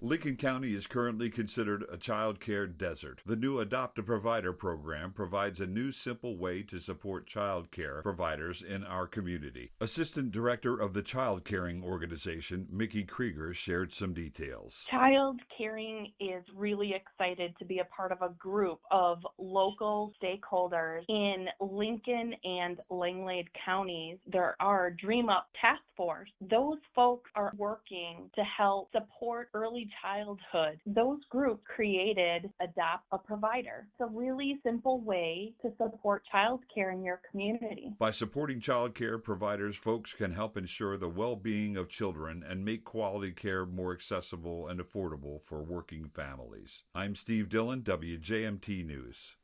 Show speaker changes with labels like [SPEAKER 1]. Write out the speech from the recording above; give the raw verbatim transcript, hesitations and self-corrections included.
[SPEAKER 1] Lincoln County is currently considered a child care desert. The new Adopt a Provider program provides a new simple way to support child care providers in our community. Assistant Director of the Child Caring Organization, Mickey Krieger, shared some details.
[SPEAKER 2] Child Caring is really excited to be a part of a group of local stakeholders in Lincoln and Langlade counties. There are Dream Up Task Force. Those folks are working to help support early childhood. Those groups created Adopt a Provider. It's a really simple way to support child care in your community.
[SPEAKER 1] By supporting child care providers, folks can help ensure the well-being of children and make quality care more accessible and affordable for working families. I'm Steve Dillon, W J M T News.